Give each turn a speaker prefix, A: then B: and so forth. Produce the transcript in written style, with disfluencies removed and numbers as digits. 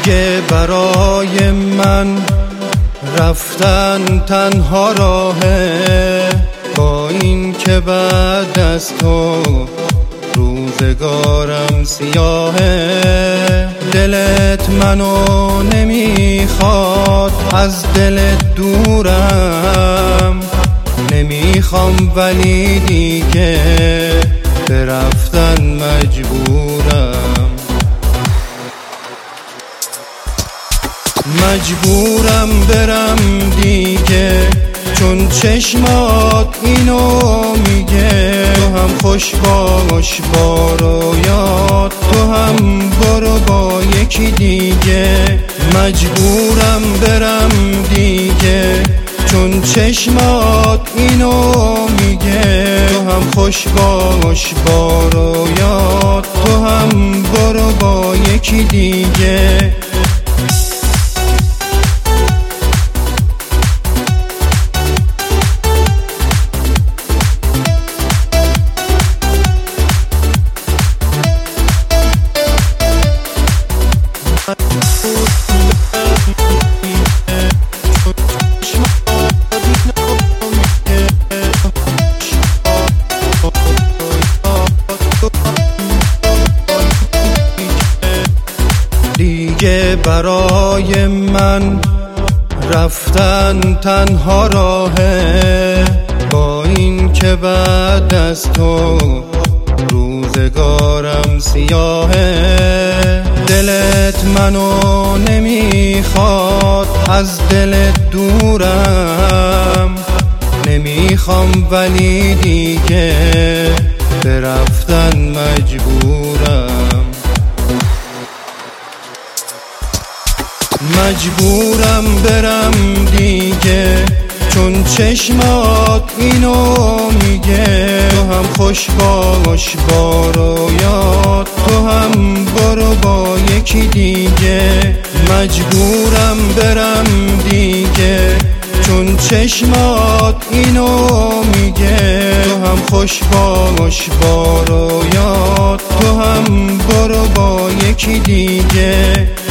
A: دیگه برای من رفتن تنها راهه، با این که بعد از تو روزگارم سیاهه. دلت منو نمیخواد، از دلت دورم، نمیخوام ولی دیگه به رفتن مجبورم. مجبورم برم دیگه، چون چشمات اینو میگه. تو هم خوش باش با رویات، تو هم برو با یکی دیگه. مجبورم برم دیگه، چون چشمات اینو میگه. تو هم خوش باش با رویات، تو هم برو با یکی دیگه. دیگه برای من رفتن تنها راهه، با این که بعد از تو روزگارم سیاهه. دلت منو نمیخواد، از دلت دورم، نمیخوام ولی دیگه به رفتن مجبورم. مجبورم برم دیگه، چون چشمات اینو میگه. تو هم خوش باش با رویات، تو هم برو با یکی دیگه. مجبورم برم دیگه، چون چشمات اینو میگه. تو هم خوش باش با رویات، تو هم برو با یکی دیگه.